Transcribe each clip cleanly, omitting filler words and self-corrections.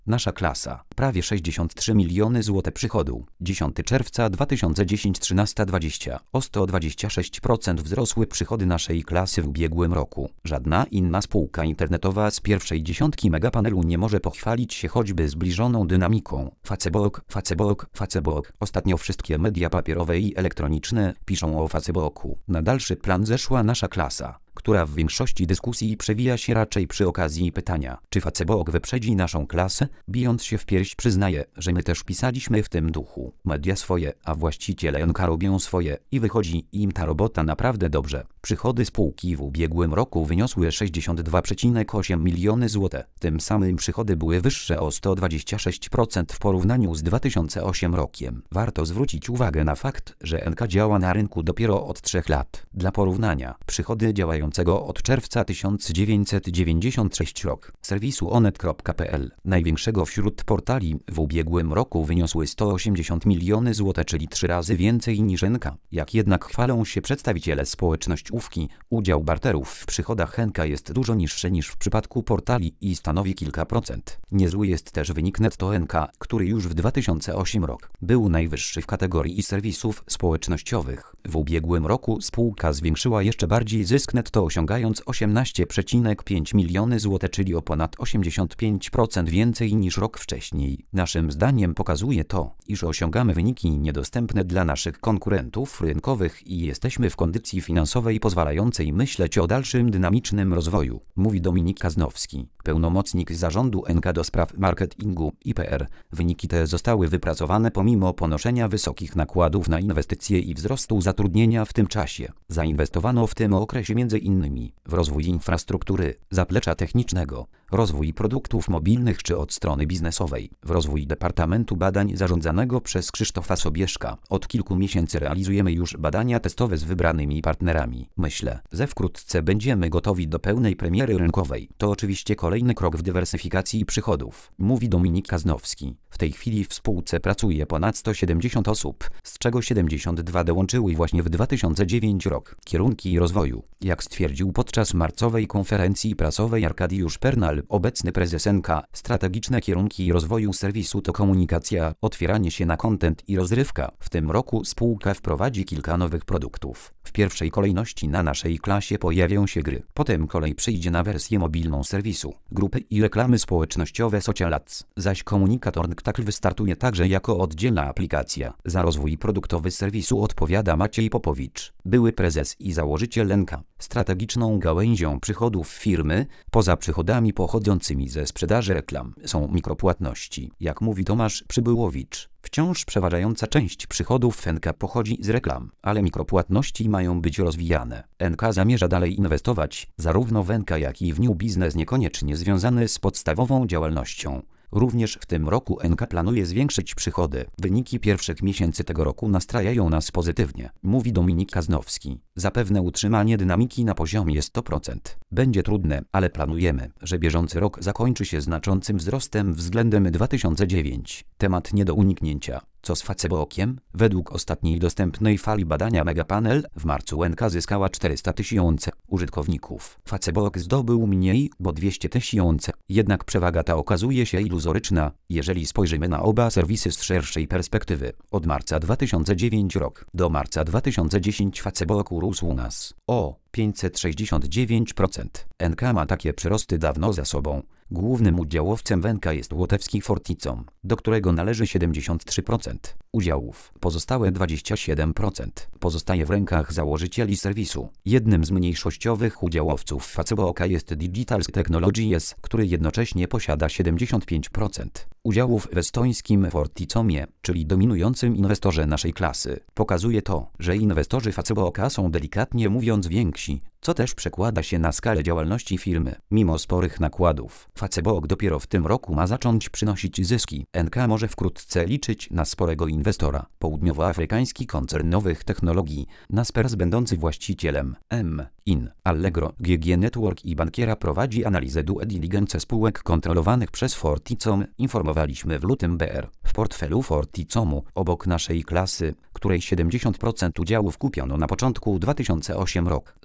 Nasza klasa. Prawie 63 miliony zł przychodu. 10 czerwca 2010 13:20. O 126% wzrosły przychody naszej klasy w ubiegłym roku. Żadna inna spółka internetowa z pierwszej dziesiątki Megapanelu nie może pochwalić się choćby zbliżoną dynamiką. Facebook. Ostatnio wszystkie media papierowe i elektroniczne piszą o Facebooku. Na dalszy plan zeszła nasza klasa, która w większości dyskusji przewija się raczej przy okazji pytania, czy Facebook wyprzedzi naszą klasę, bijąc się w pierś przyznaje, że my też pisaliśmy w tym duchu. Media swoje, a właściciele NK robią swoje i wychodzi im ta robota naprawdę dobrze. Przychody spółki w ubiegłym roku wyniosły 62,8 miliony zł. Tym samym przychody były wyższe o 126% w porównaniu z 2008 rokiem. Warto zwrócić uwagę na fakt, że NK działa na rynku dopiero od 3 lat. Dla porównania, przychody działającego od czerwca 1996 rok serwisu onet.pl, największego wśród portali, w ubiegłym roku wyniosły 180 miliony zł, czyli 3 razy więcej niż NK. Jak jednak chwalą się przedstawiciele społecznościówki, udział barterów w przychodach NK jest dużo niższy niż w przypadku portali i stanowi kilka procent. Niezły jest też wynik netto NK, który już w 2008 rok był najwyższy w kategorii serwisów społecznościowych. W ubiegłym roku spółka zwiększyła jeszcze bardziej zysk netto, osiągając 18,5 miliony zł, czyli o ponad 85% więcej niż rok wcześniej. Naszym zdaniem pokazuje to, iż osiągamy wyniki niedostępne dla naszych konkurentów rynkowych i jesteśmy w kondycji finansowej pozwalającej myśleć o dalszym dynamicznym rozwoju, mówi Dominik Kaznowski, pełnomocnik zarządu NK do spraw marketingu i PR. Wyniki te zostały wypracowane pomimo ponoszenia wysokich nakładów na inwestycje i wzrostu zatrudnienia w tym czasie. Zainwestowano w tym okresie m.in. w rozwój infrastruktury, zaplecza technicznego, rozwój produktów mobilnych czy od strony biznesowej, w rozwój Departamentu Badań zarządzanego przez Krzysztofa Sobieszka. Od kilku miesięcy realizujemy już badania testowe z wybranymi partnerami. Myślę, że wkrótce będziemy gotowi do pełnej premiery rynkowej. To oczywiście kolejny krok w dywersyfikacji przychodów, mówi Dominik Kaznowski. W tej chwili w spółce pracuje ponad 170 osób, z czego 72 dołączyły właśnie w 2009 rok. Kierunki rozwoju. Jak stwierdził podczas marcowej konferencji prasowej Arkadiusz Pernal, obecny prezes NK, strategiczne kierunki rozwoju serwisu to komunikacja, otwieranie się na content i rozrywka. W tym roku spółka wprowadzi kilka nowych produktów. W pierwszej kolejności na naszej klasie pojawią się gry. Potem kolej przyjdzie na wersję mobilną serwisu, grupy i reklamy społecznościowe Social Ads. Zaś komunikator NKTAKL wystartuje także jako oddzielna aplikacja. Za rozwój produktowy serwisu odpowiada Maciej Popowicz, były prezes i założyciel NK. Strategiczną gałęzią przychodów firmy, poza przychodami pochodzącymi ze sprzedaży reklam, są mikropłatności. Jak mówi Tomasz Przybyłowicz, wciąż przeważająca część przychodów NK pochodzi z reklam, ale mikropłatności mają być rozwijane. NK zamierza dalej inwestować zarówno w NK, jak i w new business niekoniecznie związany z podstawową działalnością. Również w tym roku NK planuje zwiększyć przychody. Wyniki pierwszych miesięcy tego roku nastrajają nas pozytywnie, mówi Dominik Kaznowski. Zapewne utrzymanie dynamiki na poziomie 100% będzie trudne, ale planujemy, że bieżący rok zakończy się znaczącym wzrostem względem 2009. Temat nie do uniknięcia. Co z Facebookiem? Według ostatniej dostępnej fali badania Megapanel w marcu NK zyskała 400 tysięcy użytkowników. Facebook zdobył mniej, bo 200 tysięcy. Jednak przewaga ta okazuje się iluzoryczna, jeżeli spojrzymy na oba serwisy z szerszej perspektywy. Od marca 2009 rok do marca 2010 Facebook urósł nas o 569%. NK ma takie przyrosty dawno za sobą. Głównym udziałowcem w NK jest łotewski Forticom, do którego należy 73% udziałów. Pozostałe 27% pozostaje w rękach założycieli serwisu. Jednym z mniejszościowych udziałowców Facebooka jest Digital Technologies, który jednocześnie posiada 75% udziałów w estońskim Forticomie, czyli dominującym inwestorze naszej klasy. Pokazuje to, że inwestorzy Facebooka są delikatnie mówiąc więksi, co też przekłada się na skalę działalności firmy. Mimo sporych nakładów, Facebook dopiero w tym roku ma zacząć przynosić zyski. NK może wkrótce liczyć na sporego inwestora. Południowoafrykański koncern nowych technologii, Naspers, będący właścicielem M.In. Allegro, GG Network i bankiera, prowadzi analizę due diligence spółek kontrolowanych przez Forticom, informowaliśmy w lutym BR. W portfelu Forticomu, obok naszej klasy, której 70% udziałów kupiono na początku 2008 rok, znajdują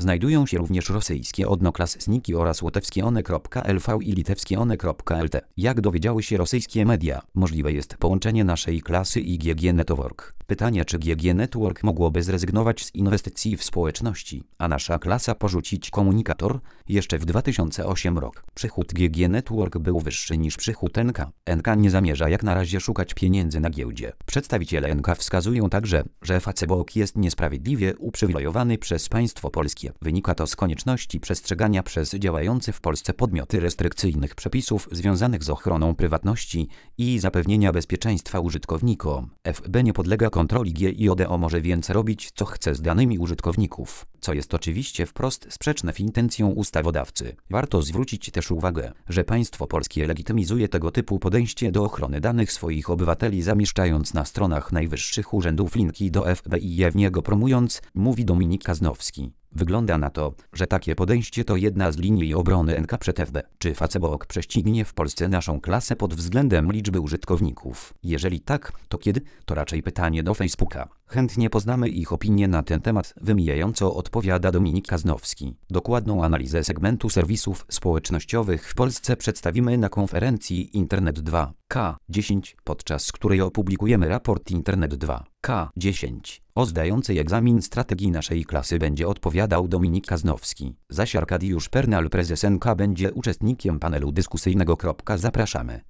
pojawią się również rosyjskie odnoklasniki oraz łotewskie.one.lv i litewskie.one.lt. Jak dowiedziały się rosyjskie media, możliwe jest połączenie naszej klasy i GG Network. Pytanie, czy GG Network mogłoby zrezygnować z inwestycji w społeczności, a nasza klasa porzucić komunikator? Jeszcze w 2008 rok przychód GG Network był wyższy niż przychód NK. NK nie zamierza jak na razie szukać pieniędzy na giełdzie. Przedstawiciele NK wskazują także, że Facebook jest niesprawiedliwie uprzywilejowany przez państwo polskie. Wynika to z konieczności przestrzegania przez działające w Polsce podmioty restrykcyjnych przepisów związanych z ochroną prywatności i zapewnienia bezpieczeństwa użytkownikom. FB nie podlega kontroli GIODO, może więc robić co chce z danymi użytkowników, co jest oczywiście wprost sprzeczne z intencją ustawodawcy. Warto zwrócić też uwagę, że państwo polskie legitymizuje tego typu podejście do ochrony danych swoich obywateli, zamieszczając na stronach najwyższych urzędów linki do FB i jawnie go promując, mówi Dominik Kaznowski. Wygląda na to, że takie podejście to jedna z linii obrony NK przed FB. Czy Facebook prześcignie w Polsce naszą klasę pod względem liczby użytkowników? Jeżeli tak, to kiedy? To raczej pytanie do Facebooka. Chętnie poznamy ich opinię na ten temat, wymijająco odpowiada Dominik Kaznowski. Dokładną analizę segmentu serwisów społecznościowych w Polsce przedstawimy na konferencji Internet 2K10, podczas której opublikujemy raport Internet 2K10. O zdającej egzamin strategii naszej klasy będzie odpowiadał Dominik Kaznowski. Zaś Arkadiusz Pernal, prezes NK, będzie uczestnikiem panelu dyskusyjnego. Zapraszamy.